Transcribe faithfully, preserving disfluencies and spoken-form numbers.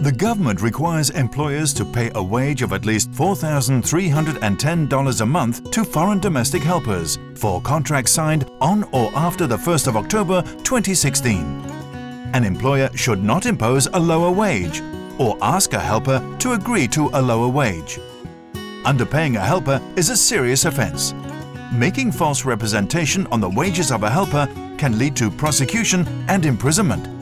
The government requires employers to pay a wage of at least four thousand three hundred ten dollars a month to foreign domestic helpers for contracts signed on or after the first of October twenty sixteen. An employer should not impose a lower wage or ask a helper to agree to a lower wage. Underpaying a helper is a serious offence. Making false representation on the wages of a helper can lead to prosecution and imprisonment.